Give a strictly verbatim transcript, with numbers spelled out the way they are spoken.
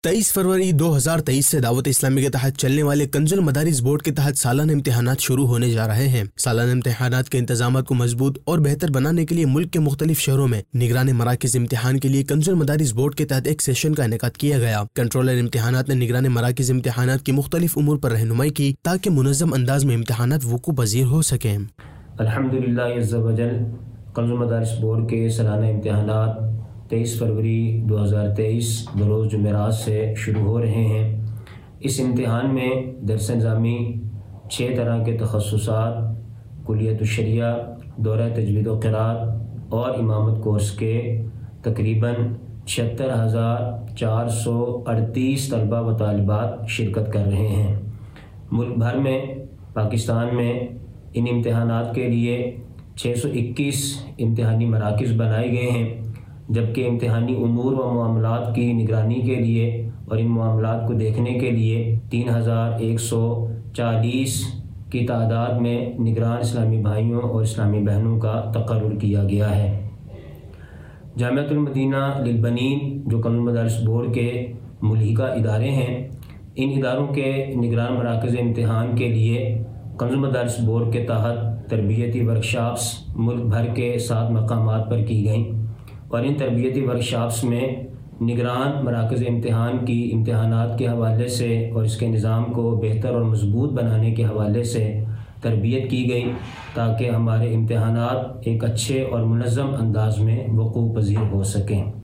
तेईस फरवरी दो हज़ार तेईस से दावत इस्लामी के तहत चलने वाले कंजुल मदारिस बोर्ड के तहत सालाना इम्तिहानात शुरू होने जा रहे हैं। सालाना इम्तिहानात के इंतजामात को मजबूत और बेहतर बनाने के लिए मुल्क के मुख्तलिफ शहरों में निगरान मराकिज़ इम्तिहान के लिए कंजुल मदारिस बोर्ड के तहत एक सेशन का इनेकाद किया गया। कंट्रोलर इम्तिहानात ने निगरान मराकिज़ इम्तिहानात की मुख्तलिफ उमूर पर रहनुमाई की ताकि मुनज़्ज़म अंदाज में इम्तिहानात वक़ूअ पज़ीर हो सकें। अल्हम्दुलिल्लाह अज़्ज़ा वजल कंजुल मदारिस बोर्ड के सालाना इम्तिहानात तेईस फरवरी दो हज़ार तेईस बरोज़ जुमेरात से शुरू हो रहे हैं। इस इम्तिहान में दरस निज़ामी छः तरह के तख़स्सुसात, कुलियत शरिया, दौरा तजवीद व क़िराअत और इमामत कोर्स के तकरीबन छिहत्तर हज़ार चार सौ अड़तीस तलबा व तालिबात शिरकत कर रहे हैं। मुल्क भर में पाकिस्तान में इन इम्तिहानात के लिए छः सौ इक्कीस इम्तिहानी मराकिज़ बनाए गए हैं, जबकि इम्तिहानी उमूर व मामलात की निगरानी के लिए और इन मामलात को देखने के लिए तीन हज़ार एक सौ चालीस की तादाद में निगरान इस्लामी भाइयों और इस्लामी बहनों का तक़र्रुर किया गया है। जामिअतुल मदीना लिलबनीन जो कंजुल मदारिस बोर्ड के मुल्हिका इदारे हैं, इन इदारों के निगरान मराकज़ इम्तिहान के लिए कंजुल मदारिस बोर्ड के तहत तरबियती वर्कशॉप्स मुल्क भर के सात मकामात पर की गईं और इन तरबियती वर्कशॉप्स में निगरान मराकज़ इम्तिहान की इम्तिहानात के हवाले से और इसके निज़ाम को बेहतर और मजबूत बनाने के हवाले से तरबियत की गई ताकि हमारे इम्तिहानात एक अच्छे और मुनज़्ज़म अंदाज में वक़ूअ पज़ीर हो सकें।